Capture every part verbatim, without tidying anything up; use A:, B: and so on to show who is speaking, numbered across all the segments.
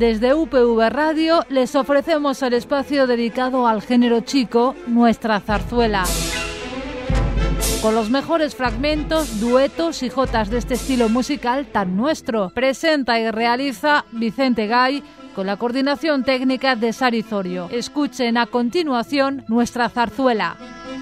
A: Desde U P V Radio les ofrecemos el espacio dedicado al género chico, Nuestra Zarzuela. Con los mejores fragmentos, duetos y jotas de este estilo musical tan nuestro. Presenta y realiza Vicente Gay con la coordinación técnica de Sari Zorio. Escuchen a continuación Nuestra Zarzuela.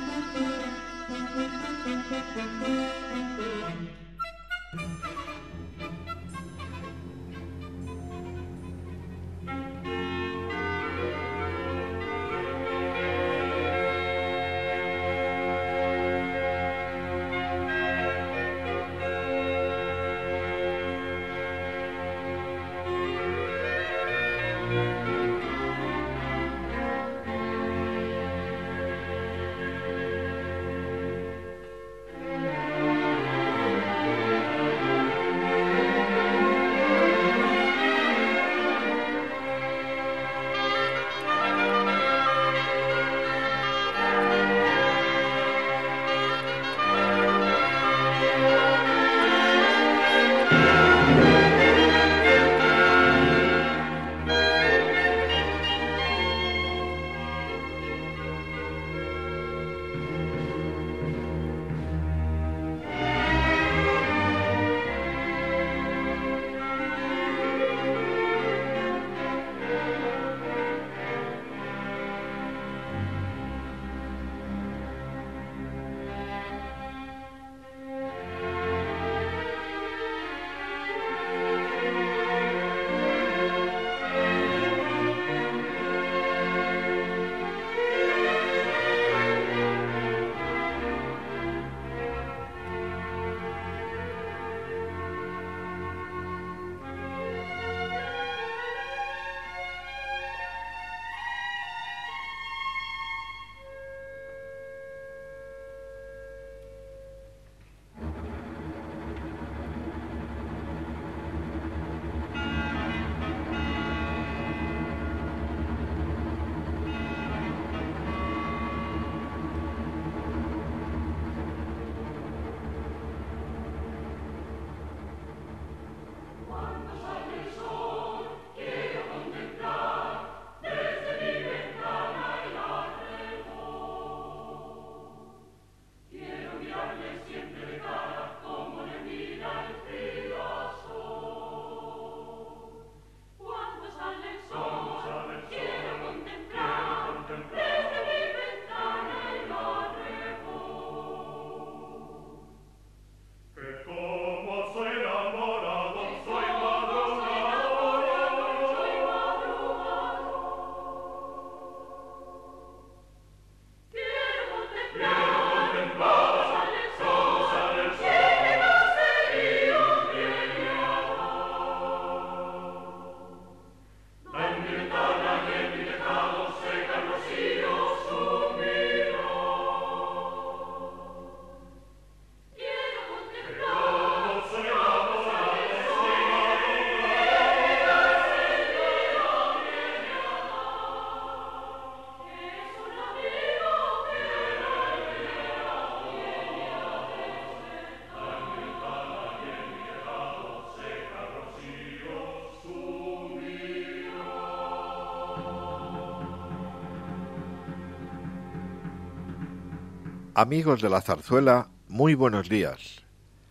B: Amigos de la zarzuela, muy buenos días.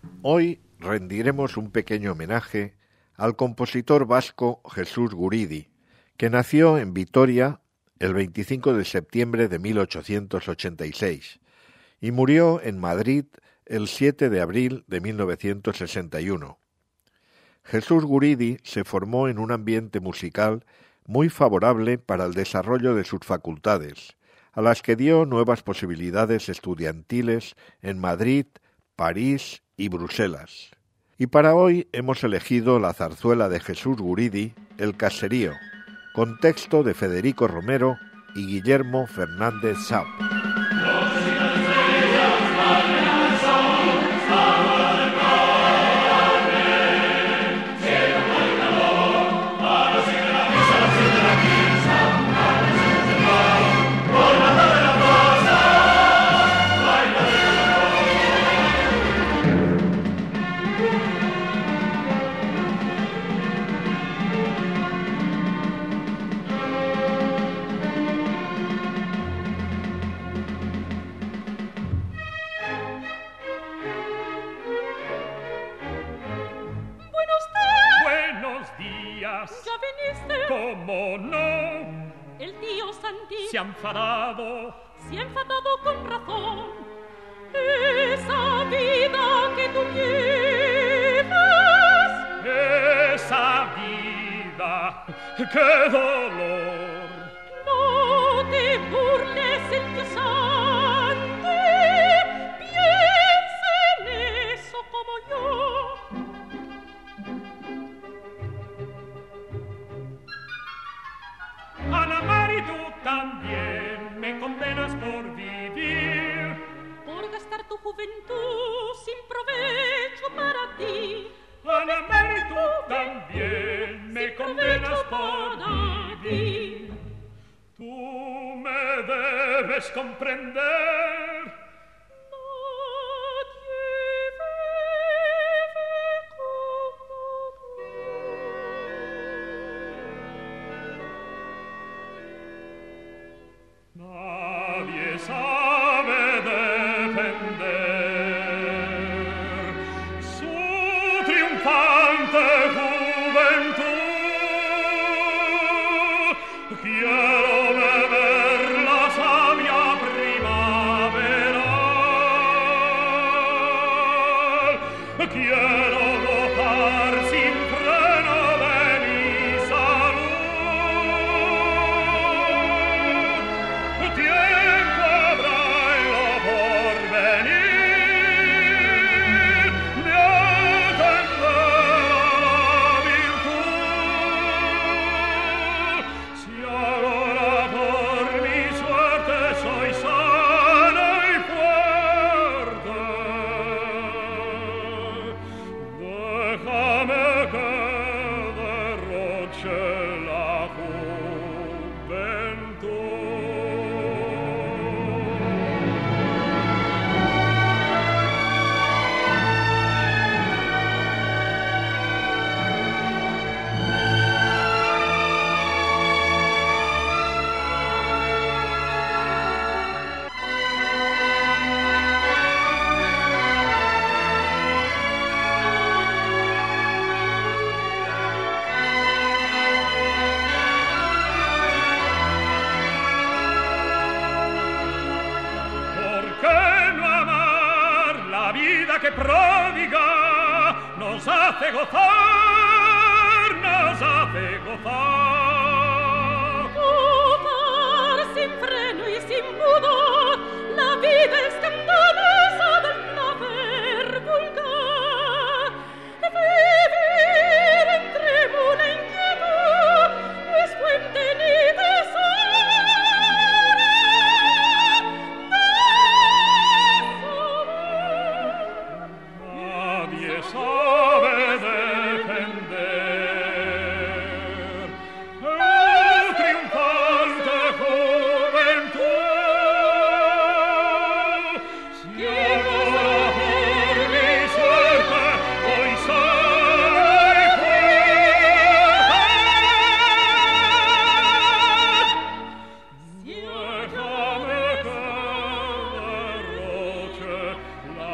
B: Hoy rendiremos un pequeño homenaje al compositor vasco Jesús Guridi, que nació en Vitoria el veinticinco de septiembre de mil ochocientos ochenta y seis y murió en Madrid el siete de abril de mil novecientos sesenta y uno. Jesús Guridi se formó en un ambiente musical muy favorable para el desarrollo de sus facultades, a las que dio nuevas posibilidades estudiantiles en Madrid, París y Bruselas. Y para hoy hemos elegido la zarzuela de Jesús Guridi, El Caserío, con texto de Federico Romero y Guillermo Fernández Sau.
C: infantil.
D: Se ha enfadado,
C: se ha enfadado con razón. Esa vida que tú llevas,
D: esa vida, qué dolor.
C: No te burles el diosante, piensa en eso como yo.
D: Ana Mari, tú también me condenas por vivir,
C: por gastar tu juventud sin provecho para ti.
D: Ana Mari, tú también me condenas por vivir. Tú me debes comprender. Nadie sabe defender su triunfante juventud. Quiero beber la savia primaveral, quiero gozar sin freno de mi salud. Tiempo habrá en lo porvenir de atender a la virtud. Si ahora por mi suerte soy sana y fuerte, déjame que derroche la juventud. ¿Por qué no amar la vida que pródiga nos hace gozar, nos hace gozar?
C: Gozar sin freno y sin pudor la vida escandalosa del placer vulgar. Vivir en trémula inquietud no es fuente ni tesoro.
D: Nadie sabe defender el triunfante juventud. Si ahora por mi suerte soy sana y fuerte, déjame que derroche la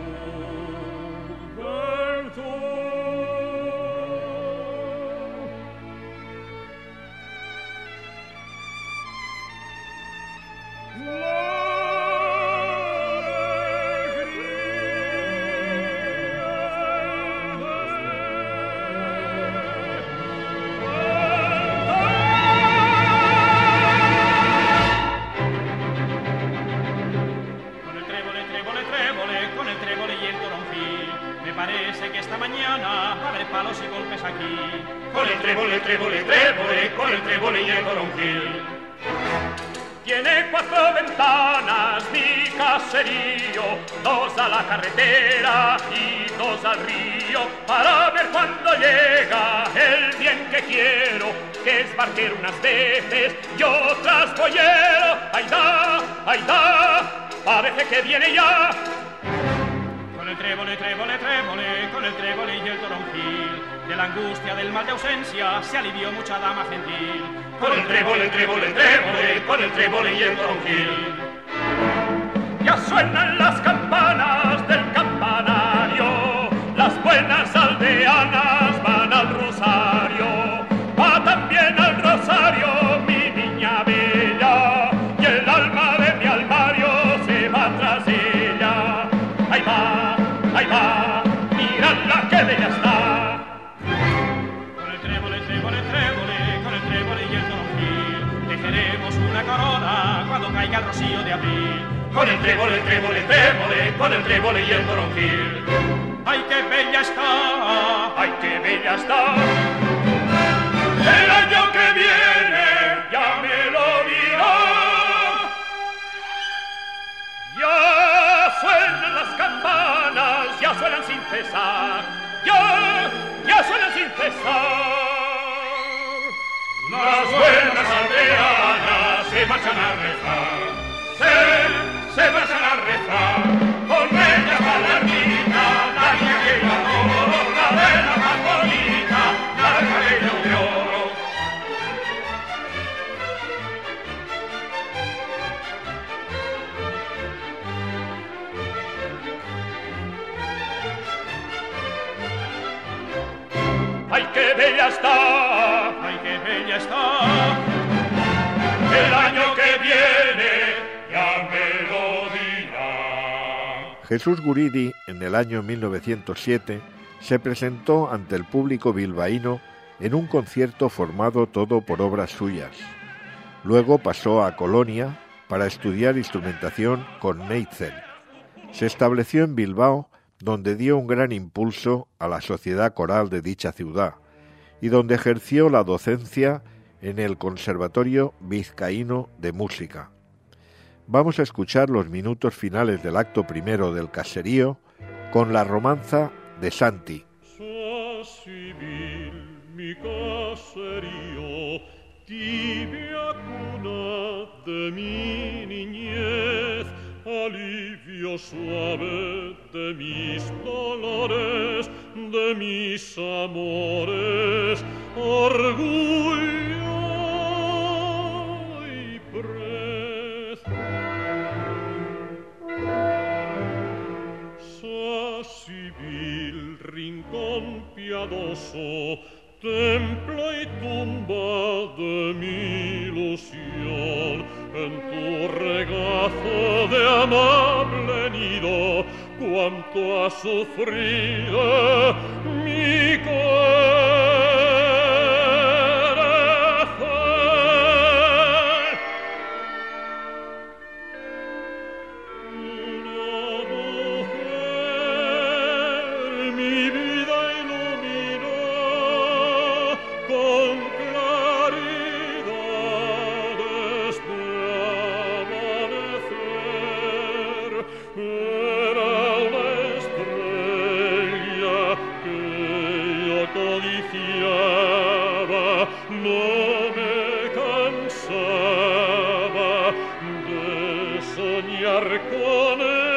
D: Con el trébole, trébole, trébole, con el trébole y el toronjil, me parece que esta mañana va a haber palos y golpes aquí. Con el trébole, trébole, trébole, con el trébole y el toronjil. Tiene cuatro ventanas mi caserío, dos a la carretera y dos al río, para ver cuando llega el bien que quiero, que es barquero unas veces y otras boyero. ¡Ay da, ay da! Parece que viene ya. Con el trébole, trébole, trébole, con el trébole y el toronjil, de la angustia del mal de ausencia se alivió mucha dama gentil. Con el trébole, trébole, trébole, con el trébole y el toronjil. Ya suenan las campanas del campanario, las buenas aldeanas van al rosario, va también al rosario mi niña bella. una corona cuando caiga el rocío de abril. Con el trébol, el trébol, el trébol, con el trébol y el toronjil. ¡Ay, qué bella está! ¡Ay, qué bella está! El año que viene ya me lo dirá. Ya suenan las campanas, ya suenan sin cesar. Ya, ya suenan sin cesar. Las buenas aldeanas se marchan a rezar. Se, se marchan a rezar. Con ella paladina, la niña que yo adoro, la vela más bonita, la del cabello de oro. ¡Ay, qué bella está! ¡Ay, qué bella está! El año que viene ya me lo dirá.
B: Jesús Guridi, en el año mil novecientos siete, se presentó ante el público bilbaíno en un concierto formado todo por obras suyas. Luego pasó a Colonia para estudiar instrumentación con Neitzel. Se estableció en Bilbao, donde dio un gran impulso a la sociedad coral de dicha ciudad y donde ejerció la docencia en el Conservatorio Vizcaíno de Música. Vamos a escuchar los minutos finales del acto primero del caserío con la romanza de Santi.
E: Civil, mi caserío, tibia cuna de mi niñez, alivio suave de mis dolores, de mis amores, orgullo y prez. Sa civil, rincón piadoso, templo y tumba de mi ilusión, en tu regazo de amable nido, cuánto ha sufrido mi corazón. Una mujer mi vida iluminó con claridades de amanecer. Era una estrella que yo codiciaba, no me cansaba de soñar con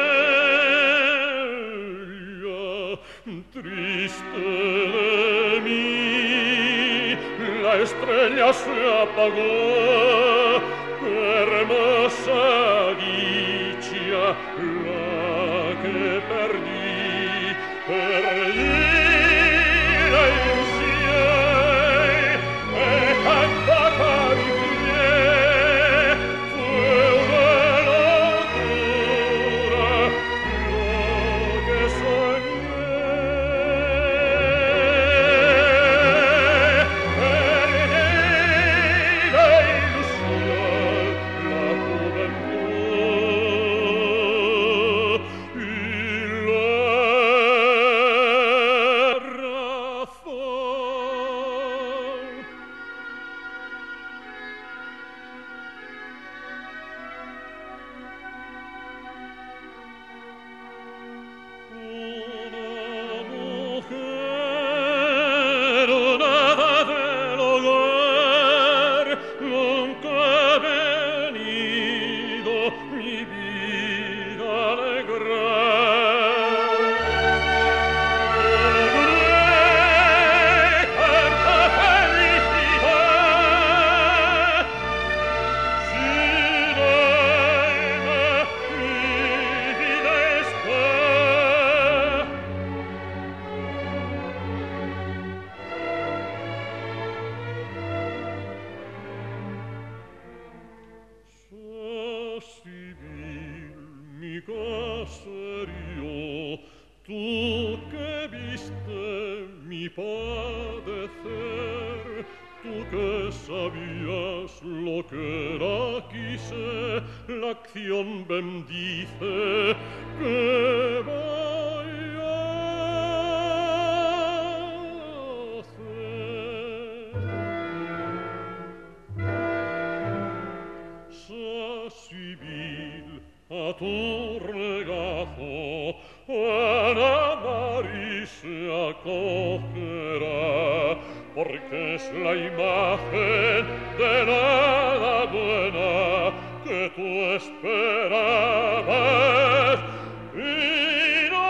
E: ella. Triste de mí, la estrella se apagó. Qué hermosa dicha la que perdí, perdí la ilusión, el canto acaricié, fue una locura lo que soñé. Perdí la ilusión, la juventud y la razón. Una mujer, una del hogar, nunca ha venido mi vida a alegrar. Logré tanta felicidad, sin alma mi vida está. Sa civil, mi caserío, tú que viste mi padecer, tú que sabías lo que era aquí acción bendice que voy a hacer. Sa civil a tu regazo Ana María se acogerá, porque es la imagen de nada buena que tú esperabas y no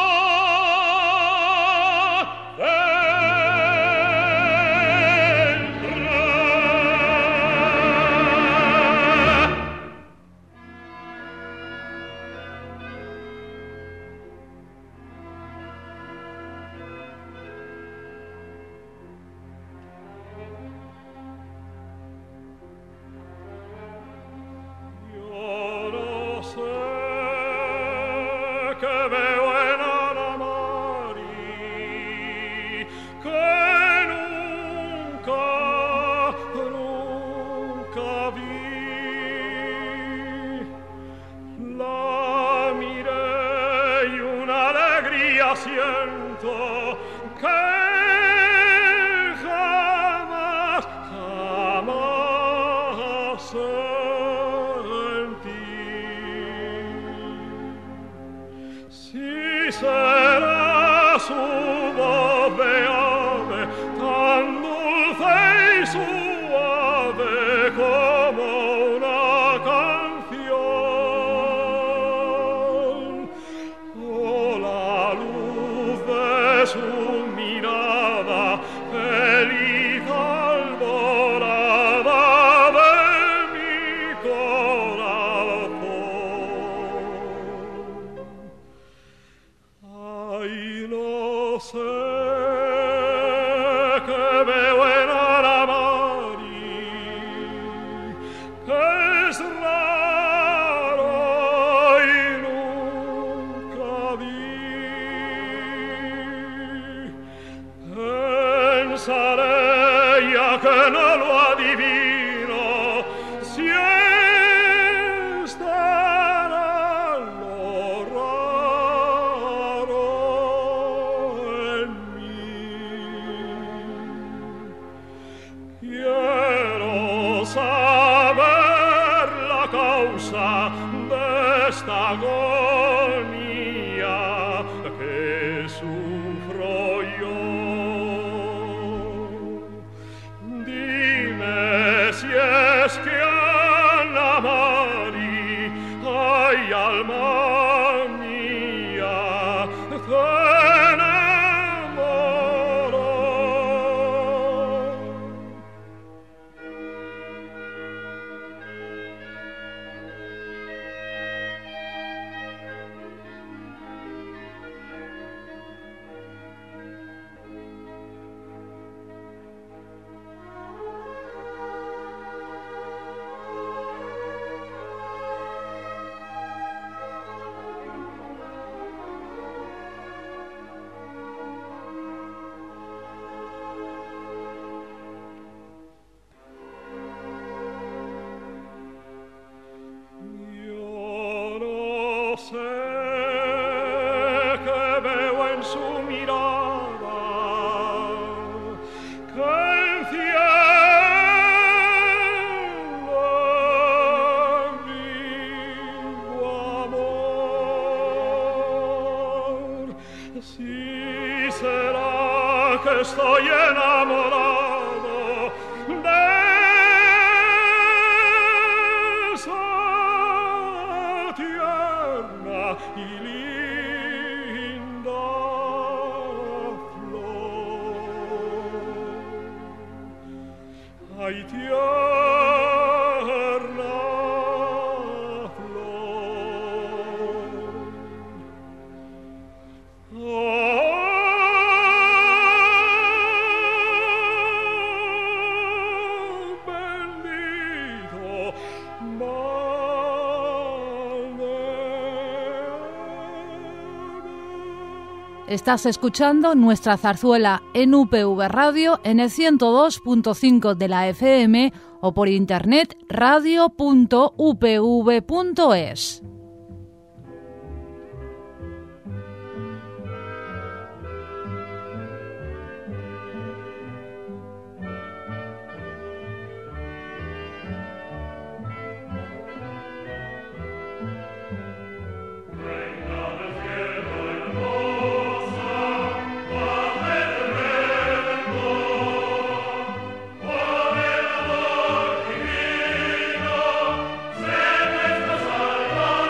E: siento que jamás, jamás sentí. Si será su voz de ave, tan dulce y suave como una canción, o la luz de su mirada, feliz alborada de mi corazón. Ay, no sé que veo en Ana María, que es raro y nunca vi. Pensaré ya que no lo adivino, si estará lo raro en mí. Quiero saber la causa de esta agonía que sufro yo. Dime si es que Ana María, ay, alma mía, te enamoró. Yo no sé que veo en su mirada, que enciende vivo amor. Si será que estoy enamorado de esa tierna y linda flor. Ay, tierna flor. Oh, bendito
A: Estás escuchando Nuestra Zarzuela en U P V Radio en el ciento dos punto cinco de la F M o por internet radio punto u p v punto es.
E: Salvator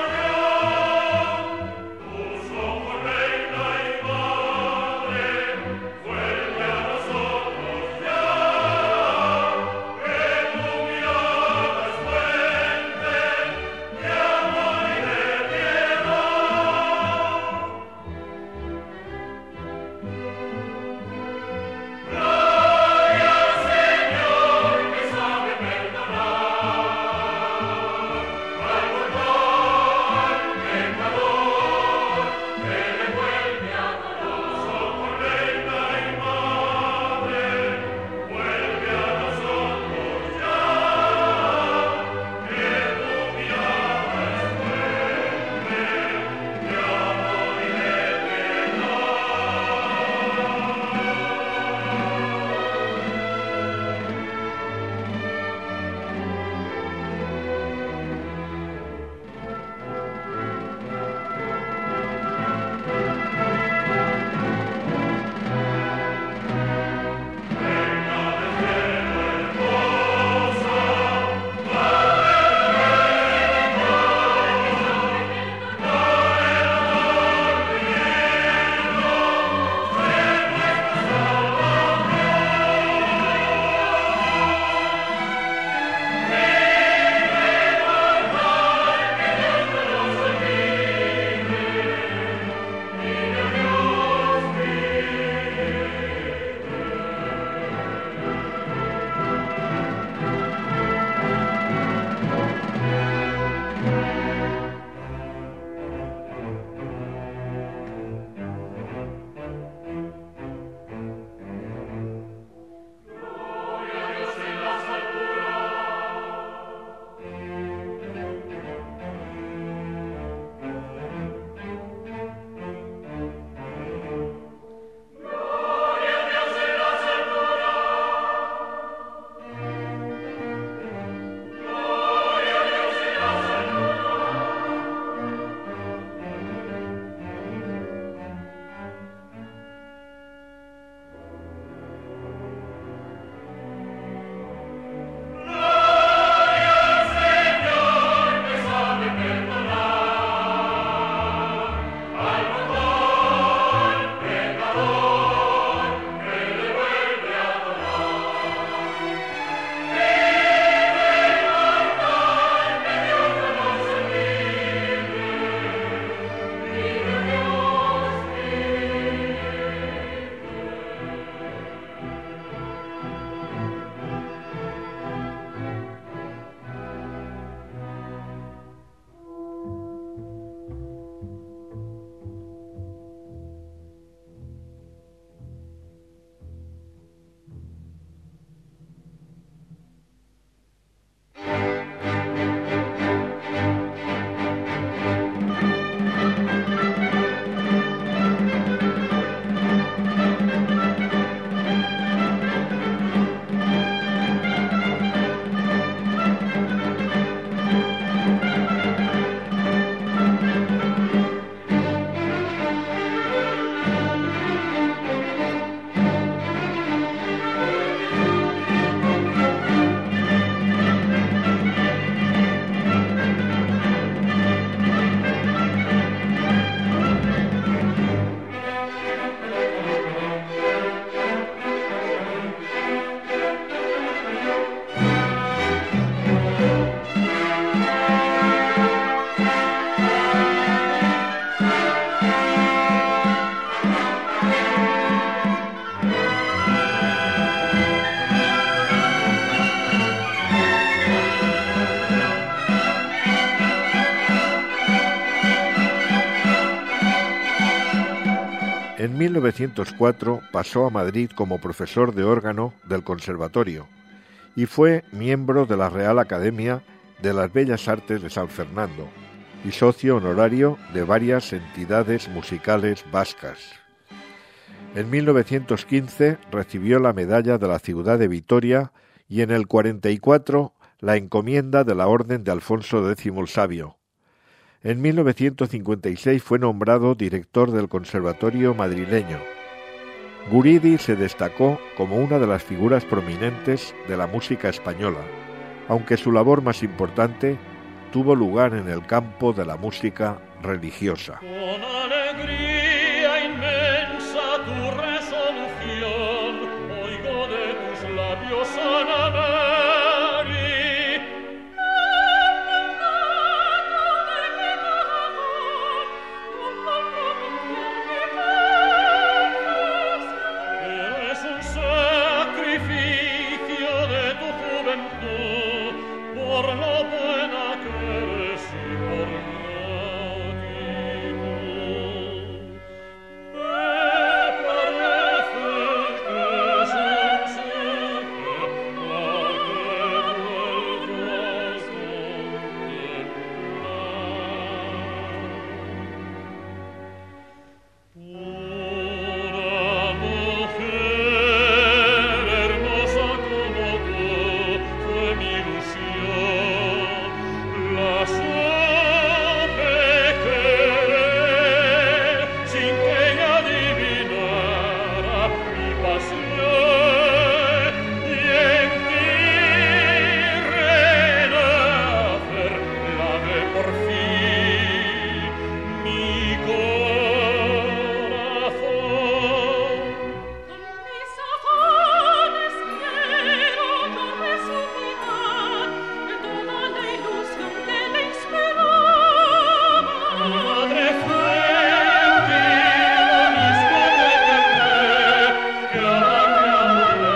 B: En mil novecientos cuatro pasó a Madrid como profesor de órgano del Conservatorio y fue miembro de la Real Academia de las Bellas Artes de San Fernando y socio honorario de varias entidades musicales vascas. En mil novecientos quince recibió la medalla de la ciudad de Vitoria y en el cuarenta y cuatro la encomienda de la Orden de Alfonso Décimo el Sabio. En mil novecientos cincuenta y seis fue nombrado director del Conservatorio madrileño. Guridi se destacó como una de las figuras prominentes de la música española, aunque su labor más importante tuvo lugar en el campo de la música religiosa.
E: Con alegría inmensa tu resolución, oigo de tus labios, Ana Mary. Eres un sacrificio de tu juventud, por lo buena que eres y por gratitud. Me parece que es insigne la que vuelvas contemplar. Pura mujer, hermosa como tú, fue mi ilusión. La supe querer sin que ella adivinara mi pasión, y en ti renacer la ve por fin mi corazón.
C: Con mis afanes quiero yo resucitar de toda la ilusión que le inspiraba.
E: Madre fue en ti lo mismo que tendré, que ahora que ahora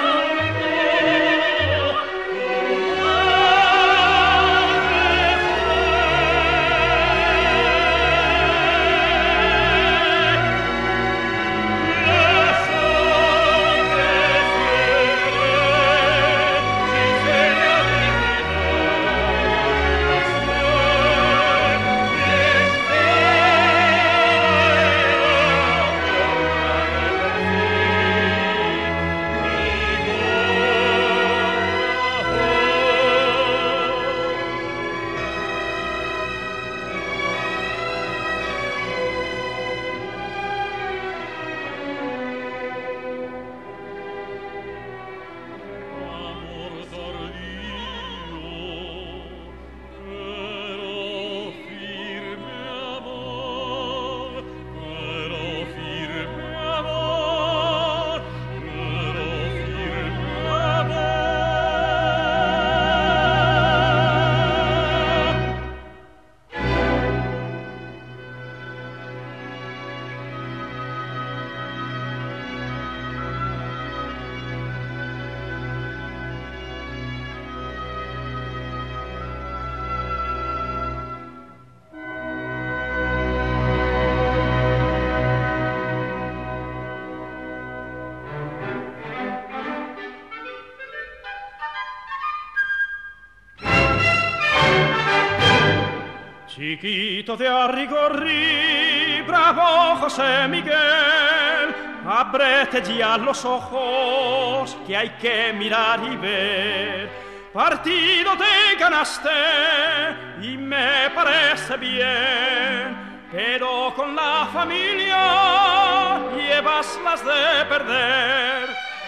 E: amor tardío, pero firme amor, pero firme amor, pero firme amor. Chiquito de Arrigorri, bravo José Miguel, ábrete ya los ojos, que hay que mirar y ver. Partido te ganaste y me parece bien, pero con la familia llevas las de perder.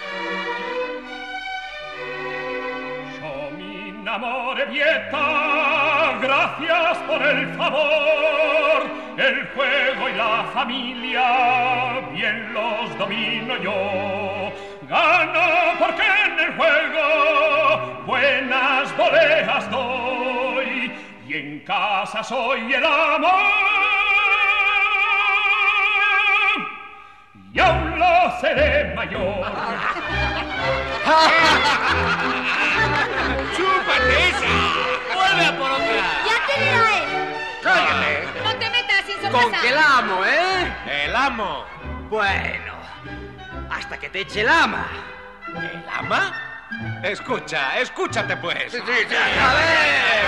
E: Yo mi amore vieta, gracias por el favor. El juego y la familia bien los domino yo. Gano porque en el juego buenas voleas doy, y en casa soy el amo, y aún lo seré mayor.
F: ¡Chúpate esa! ¡Vuelve a por otra!
G: ¡Ya te dirá él!
F: ¡Cállate!
G: No te metas sin
F: Con
G: sorpresa.
F: que el amo, ¿eh?
H: El amo.
F: Bueno, hasta que te eche el ama.
G: ¿El ama? Escucha, escúchate pues.
F: Sí, sí, sí. A ver.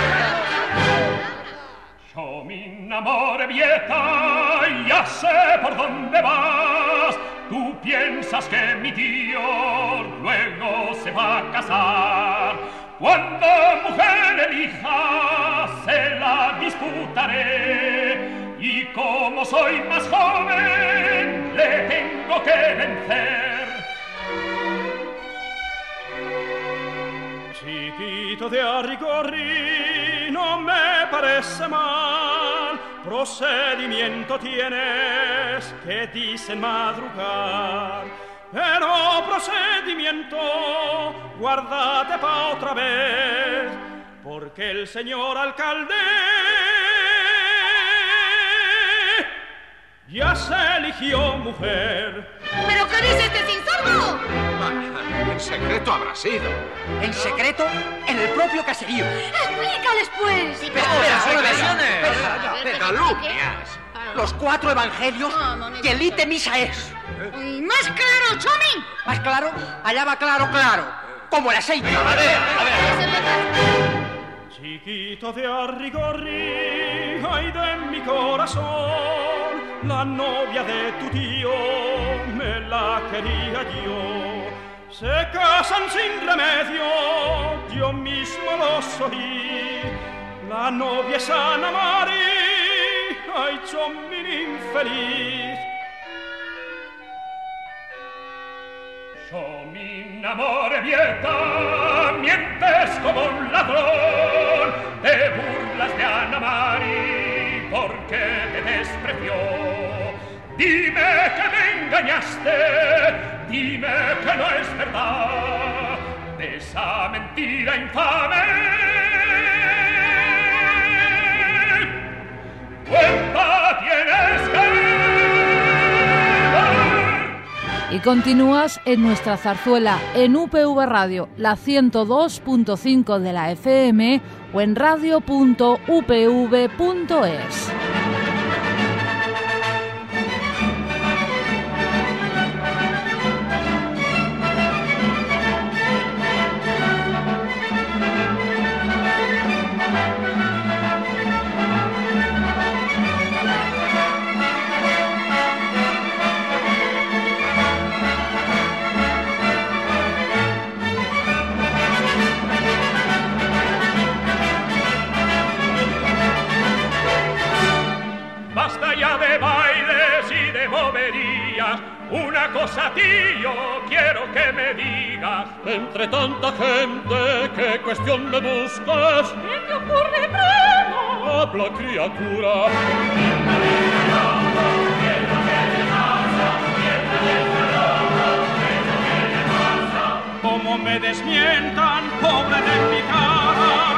D: Yo me enamoré vieja, ya sé por dónde vas. Tú piensas que mi tío luego se va a casar. Cuando mujer elija, se la disputaré. Y como soy más joven, le tengo que vencer. Chiquito de Arrigorri, no me parece mal. Procedimiento tienes que dicen madrugar. Pero procedimiento, guárdate pa' otra vez, porque el señor alcalde ya se eligió mujer.
H: ¿Pero qué dice este sinsardo?
G: Ah, en secreto habrá sido.
F: ¿En secreto? En el propio caserío.
H: Explícales, pues.
F: Espera, espera, solo versiones.
H: Espera,
G: Calumnias.
F: Los cuatro evangelios y el ite misa es.
H: Y más claro, Chomi.
F: ¿Más claro? Allá va claro, claro. Como el aceite.
G: A ver, a ver.
D: Chiquito de Arrigorri, ay de mi corazón, la novia de tu tío me la quería yo. Se casan sin remedio, yo mismo los oí. La novia es Ana Mari, ay yo mi infeliz. Yo mi enamoré vieja, mientes como un ladrón, te burlas de Ana Mari porque te despreció. Dime que me engañaste, dime que no es verdad, de esa mentira infame. Cuenta tienes que
A: Y continúas en nuestra zarzuela en U P V Radio, la ciento dos punto cinco de la F M o en radio punto u p v punto es.
D: una cosa, tío, quiero que me digas.
E: Entre tanta gente, ¿qué cuestión me buscas?
C: ¿Qué te ocurre, primo?
E: Habla, criatura.
D: Como me desmientan, pobre de mi cara.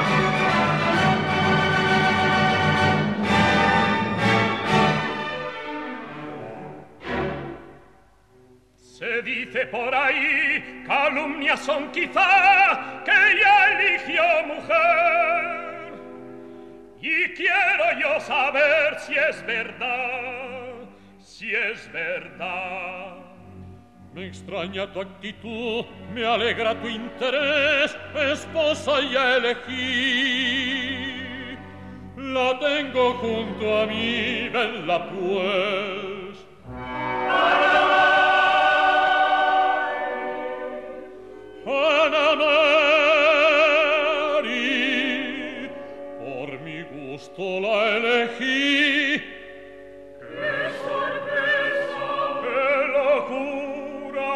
D: Se dice por ahí, calumnias son quizá, que ella eligió mujer. Y quiero yo saber si es verdad, si es verdad.
E: Me extraña tu actitud, me alegra tu interés, esposa ya elegí. La tengo junto a mí, venla pues. Ana Mari, por mi gusto la elegí.
C: ¡Qué sorpresa!
D: ¡Qué locura!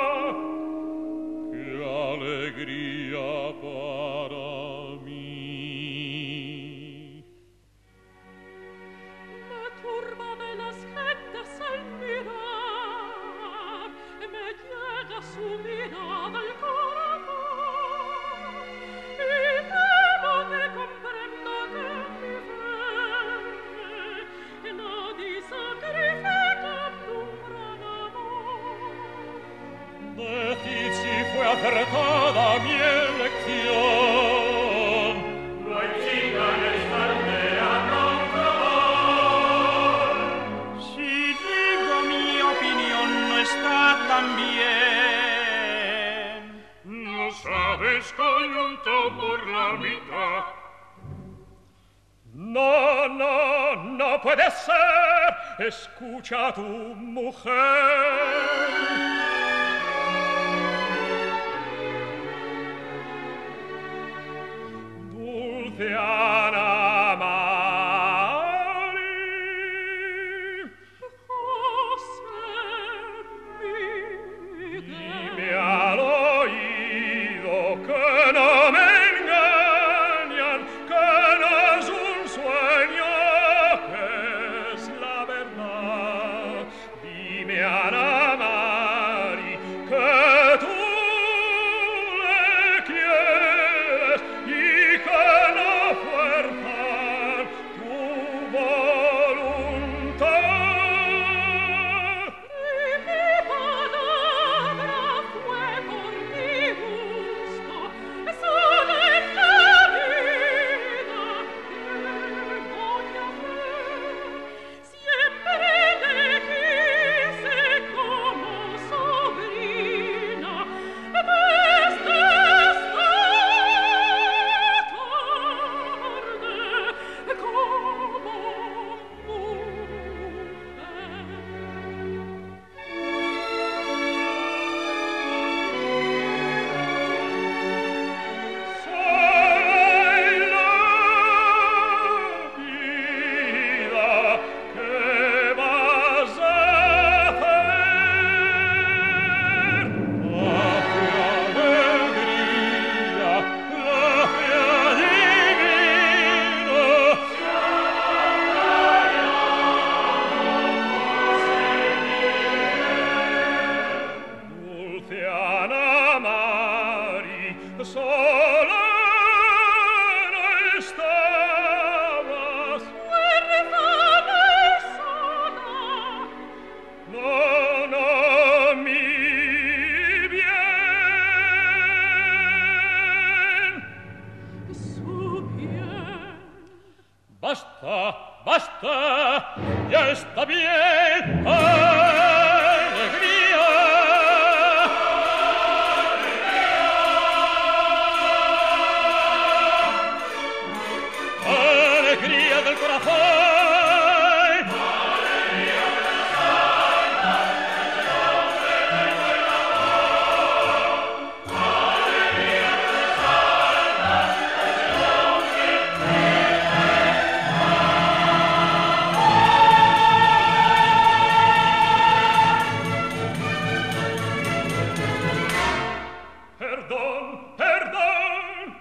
E: ¡Qué alegría para mí!
C: Me turba de las gentes al mirar, me llega su mirada al corazón, y temo que comprenda que mi fe
E: puede ser, escucha a tu mujer. Dulce Ana Mari, dime al oído que no me engañan, que no es un sueño, que es la verdad. Dime, Ana Mari, que tú le quieres y que no fuerzan tu voluntad.
C: Mi palabra fue por mi gusto, solo en la vida que voy a hacer. Siempre le quise como sobrina, desde esta tarde como mujer.
E: Solo en la vida, ¿qué vas a hacer? La fe alegría, la fe divina. Dulce Ana Mari, sola no estabas,
C: Huérfana y sola,
E: no, no, mi bien.
C: su piel.
E: Basta, basta, ya está bien. Alegría. Alegría del corazón. Perdón, perdón.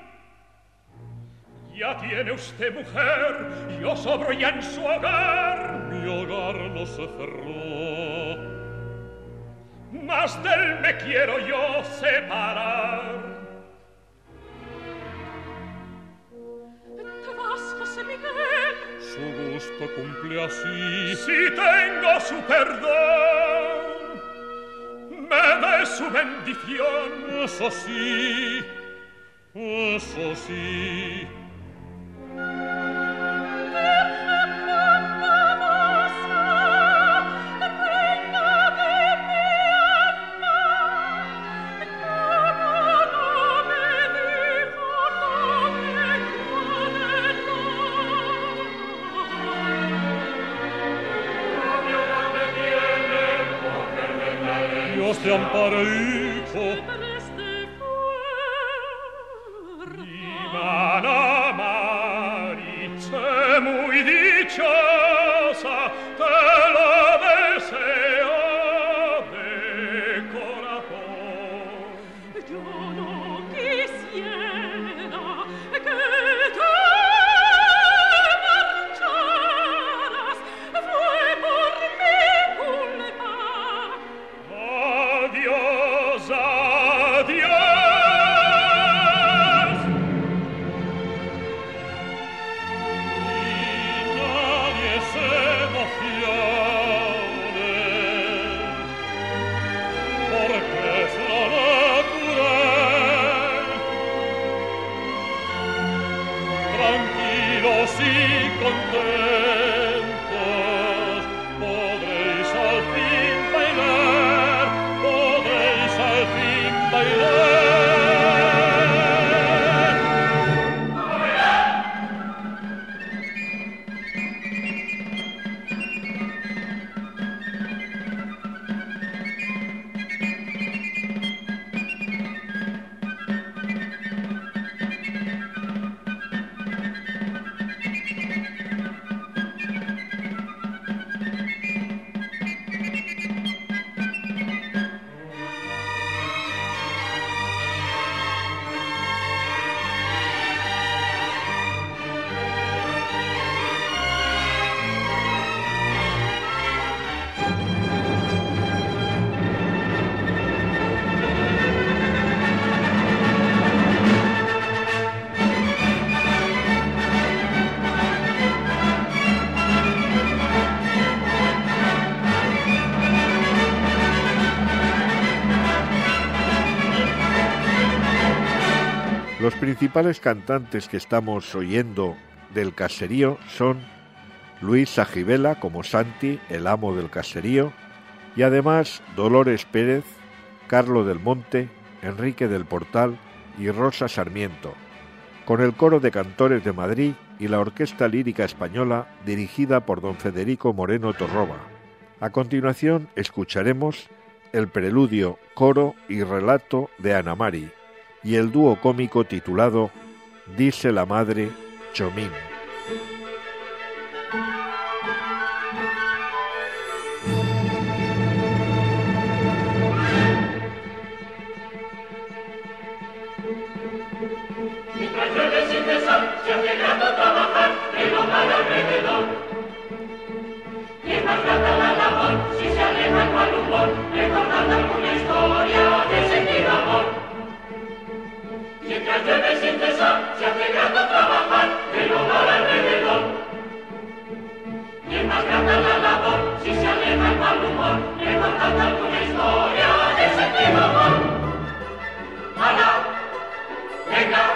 E: Ya tiene usted mujer, yo sobro ya en su hogar. Mi hogar no se cerró, mas del me quiero yo separar.
C: Te vas, José Miguel.
E: Su gusto cumple así. Si tengo su perdón, me dé su bendición. Eso sí, eso sí. Dios te ampare, hijo. Ana Mari, sé muy dichosa, te lo deseo de corazón.
C: Yo no quisiera que te marcharas, fue por mi culpa.
E: Adiós, adiós. Y nadie se emocione, porque es lo natural. Tranquilos y contentos, podréis al fin bailar, podréis al fin bailar.
B: principales cantantes que estamos oyendo del caserío son Luis Sajibela como Santi, el amo del caserío, y además Dolores Pérez, Carlo del Monte, Enrique del Portal y Rosa Sarmiento, con el Coro de Cantores de Madrid y la Orquesta Lírica Española dirigida por don Federico Moreno Torroba. A continuación escucharemos el preludio, coro y relato de Ana Mari y el dúo cómico titulado Dice la madre, Chomín.
C: Mientras llueve sin cesar, se hace grato trabajar en lo malo alrededor. Y es más grata la labor si se aleja el mal humor, recordando alguna historia de sentido amor. Mientras llueve sin cesar, se hace grato trabajar en lo malo alrededor. Y es más grata la labor si se aleja el mal humor, recordando alguna historia de sentido amor. ¡Hala! ¡Venga!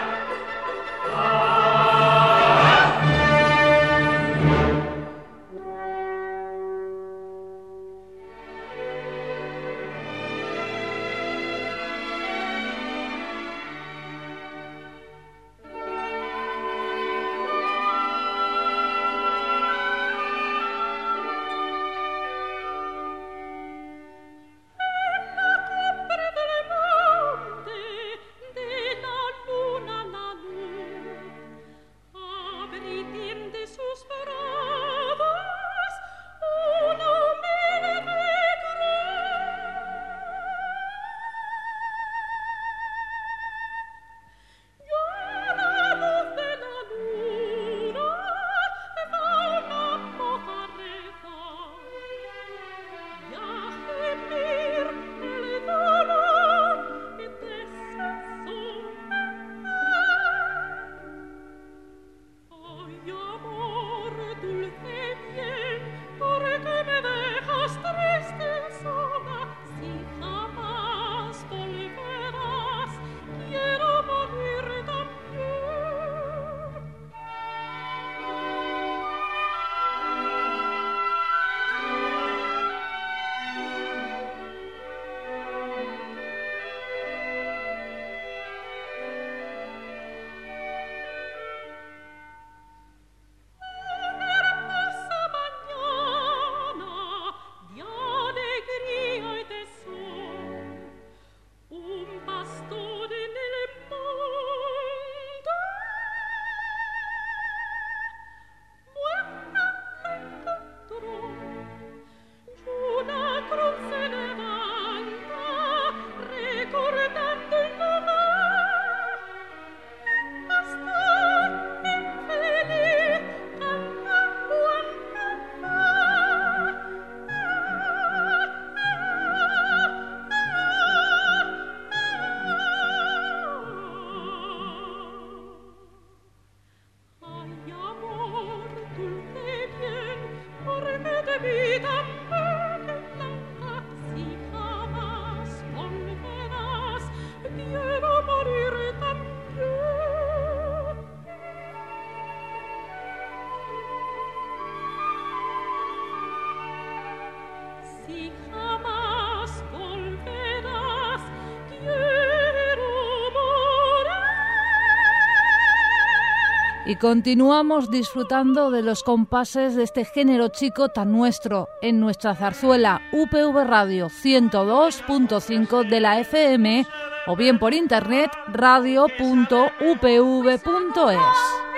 A: Y continuamos disfrutando de los compases de este género chico tan nuestro en nuestra zarzuela U P V Radio ciento dos punto cinco de la F M o bien por internet radio punto u p v punto es.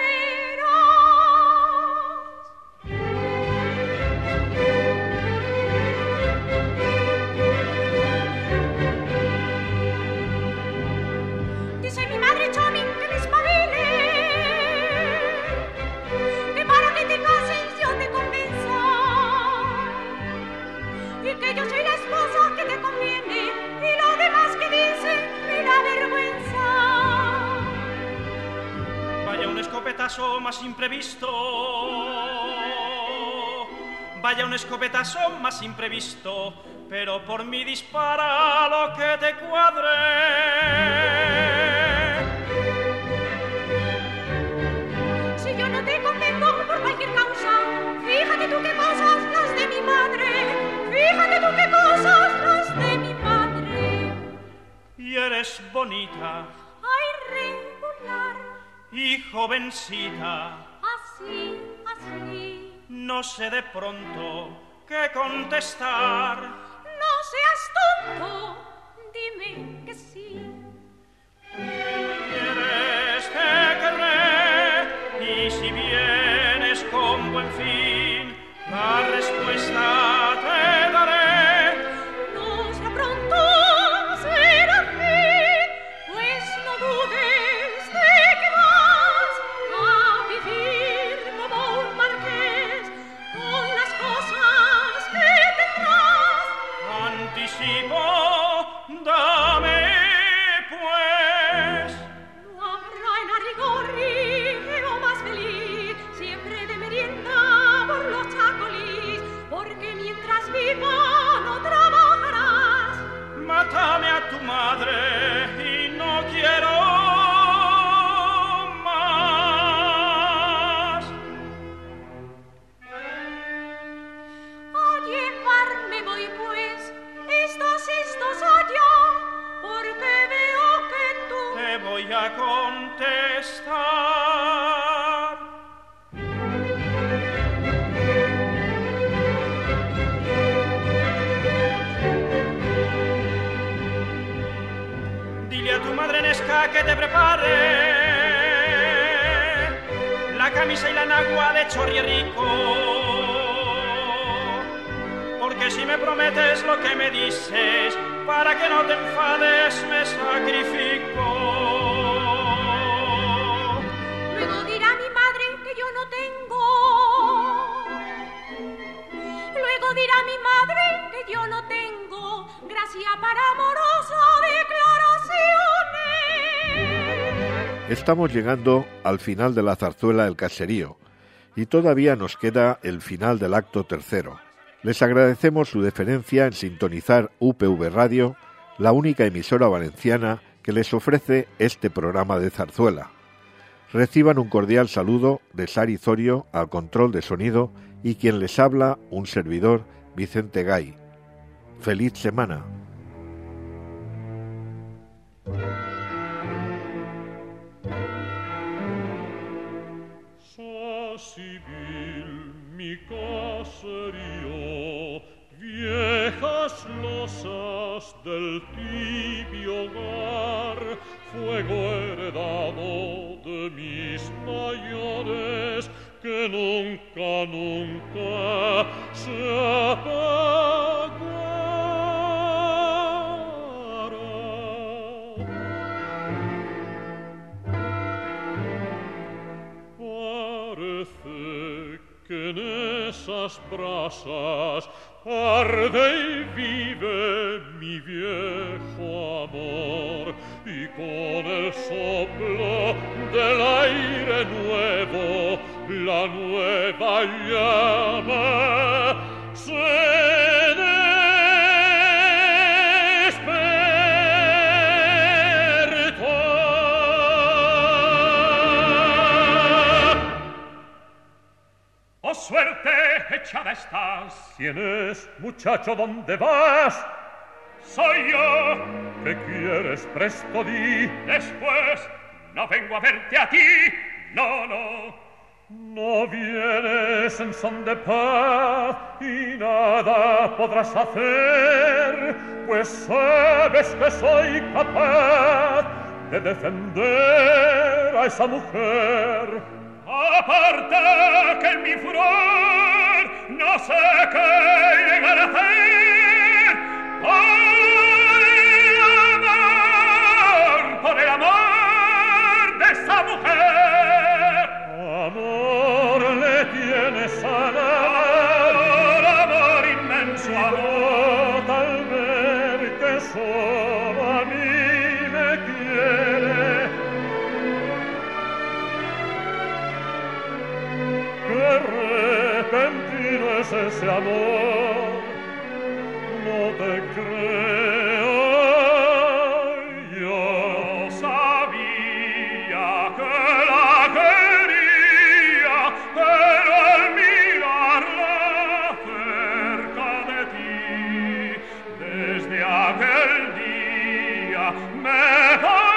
D: Más imprevisto, vaya un escopetazo más imprevisto, pero por mí dispara lo que te cuadre. bonita,
H: ay, regular,
D: y jovencita,
H: así, así.
D: no sé de pronto qué contestar.
H: No seas tonto, dime que sí.
D: ¿Quieres te querré? Y si vienes con buen fin, la respuesta te daré.
H: No sea pronto, será fin, pues no dudes de que vas a vivir como un marqués con las cosas que tendrás.
D: Anticipo, dame pues.
H: No habrá en Arrigorri o más feliz, siempre de merienda por los chacolís, porque mientras viva no trabajarás.
D: Mátame a tu madre y no quiero más.
H: A llevarme voy pues, estos, estos allá, porque veo que tú
D: Te voy a contestar. Dile a tu madre Nesca que te prepare la camisa y la nagua de Chorrierico, porque si me prometes lo que me dices, para que no te enfades me sacrifico.
H: luego dirá mi madre que yo no tengo. Luego dirá mi madre que yo no tengo gracia para amorosas declaraciones.
B: Estamos llegando al final de la zarzuela El Caserío y todavía nos queda el final del acto tercero. Les agradecemos su deferencia en sintonizar U P V Radio, la única emisora valenciana que les ofrece este programa de zarzuela. Reciban un cordial saludo de Sari Zorio al control de sonido y quien les habla, un servidor, Vicente Gay. ¡Feliz semana!
E: Civil, mi caserío, viejas losas del tibio hogar, fuego heredado de mis mayores, que nunca, nunca se apagará. Parece que en esas brasas arde y vive mi viejo amor, y con el soplo del aire nuevo la nueva llama se
C: ¡Oh, suerte echada estás!
E: ¿Quién es, muchacho, dónde vas?
C: ¡Soy yo!
E: ¿Qué quieres, presto di?
C: Después, no vengo a verte a ti, no, no.
E: No vienes en son de paz y nada podrás hacer, pues sabes que soy capaz de defender a esa mujer.
C: Aparta que en mi furor no sé qué llegar a hacer. ¡Ay, amor! Por el amor de esa mujer.
E: Amor le tienes a la
C: amor, amor inmenso, amor.
E: Al ver que solo a mí me quiere, qué repentino es ese amor, no te creo.
C: Yo sabía que la quería, pero al mirarla cerca de ti, desde aquel día me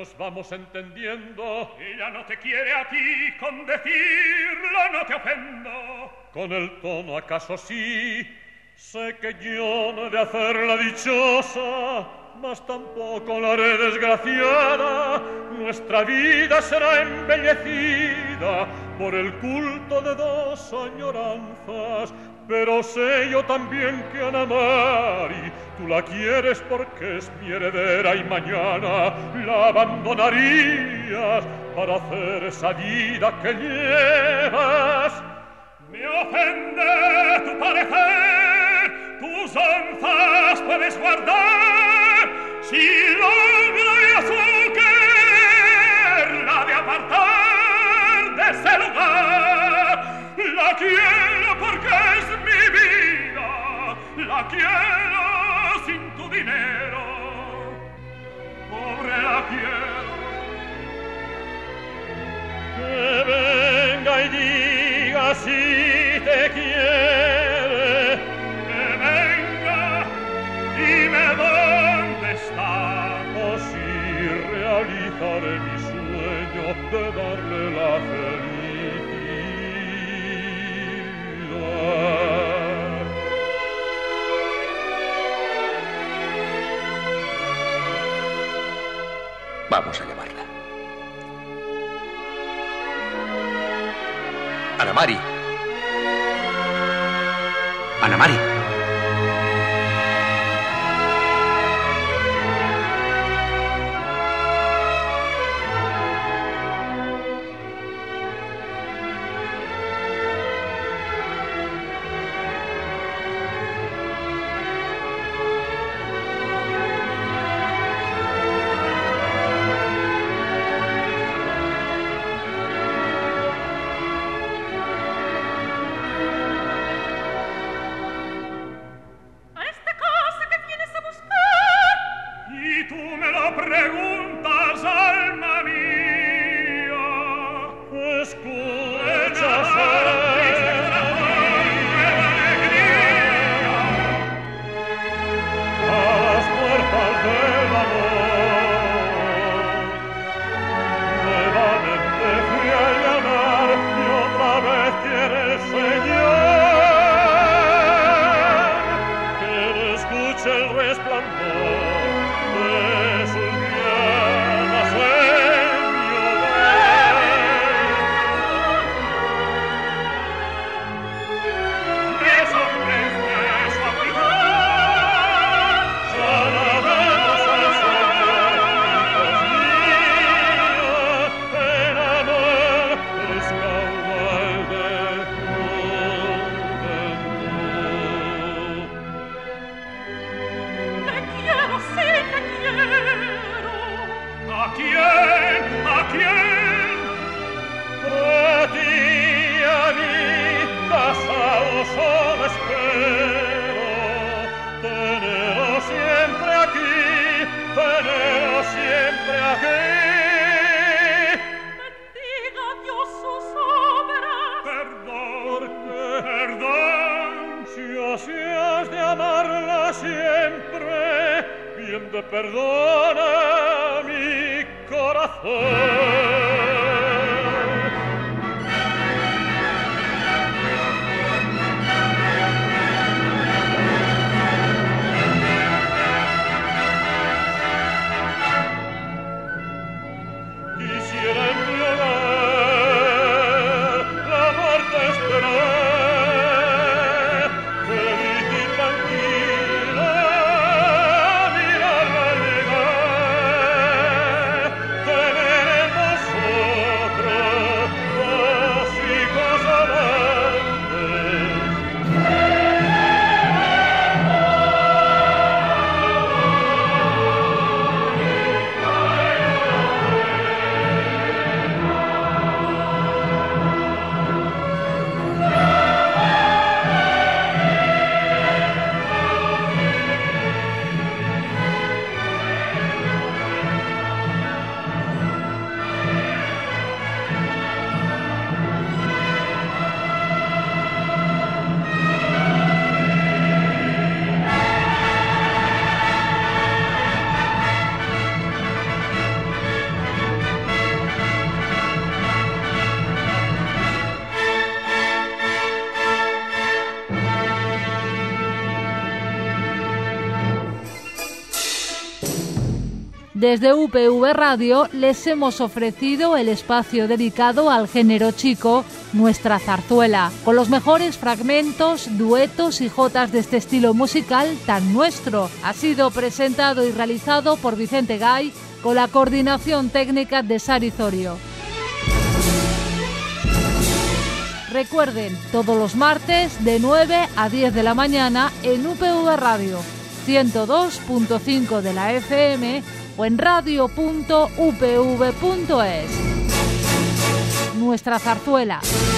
E: nos vamos entendiendo. Ella no te quiere a ti, con decirlo no te ofendo. Con el tono acaso sí, sé que yo no he de hacerla dichosa, mas tampoco la haré desgraciada. Nuestra vida será embellecida por el culto de dos añoranzas. Pero sé yo también que Ana Mari, tú la quieres porque es mi heredera y mañana la abandonarías para hacer esa vida que llevas. Me ofende tu parecer, tus onzas puedes guardar, si logro yo su querer, la de apartar de ese lugar. La quiero porque es mi vida, la quiero sin tu dinero, pobre la quiero. Que venga y diga si te quiere, que venga, dime dónde está, o si realizaré mi sueño de darle la felicidad.
G: Vamos a llamarla. Ana Mari. Ana Mari.
E: Perdona mi corazón.
A: Desde U P V Radio les hemos ofrecido el espacio dedicado al género chico, Nuestra Zarzuela, con los mejores fragmentos, duetos y jotas de este estilo musical tan nuestro. Ha sido presentado y realizado por Vicente Gay, con la coordinación técnica de Sari Zorio. Recuerden, todos los martes de nueve a diez de la mañana en U P V Radio, ciento dos punto cinco de la F M o en radio punto u p v punto es. Nuestra Zarzuela.